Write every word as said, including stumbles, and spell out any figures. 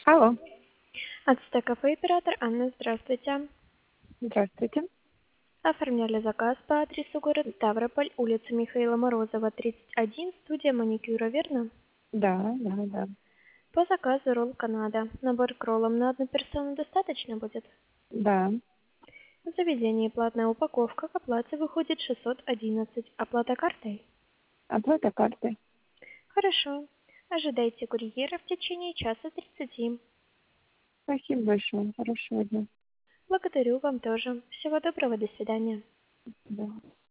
Алло, Ацтек Кафе оператор Анна, здравствуйте. здравствуйте. Оформляли заказ по адресу город Ставрополь, улица Михаила Морозова, тридцать один, студия маникюра, верно? Да, да, да. По заказу ролл Канада. Набор к роллам на одну персону достаточно будет? Да. В заведении платная упаковка, к оплате выходит шестьсот одиннадцать. Оплата картой? Оплата картой. Хорошо. Ожидайте курьера в течение часа тридцати. Спасибо большое. Хорошего дня. Благодарю вам тоже. Всего доброго, до свидания. Да.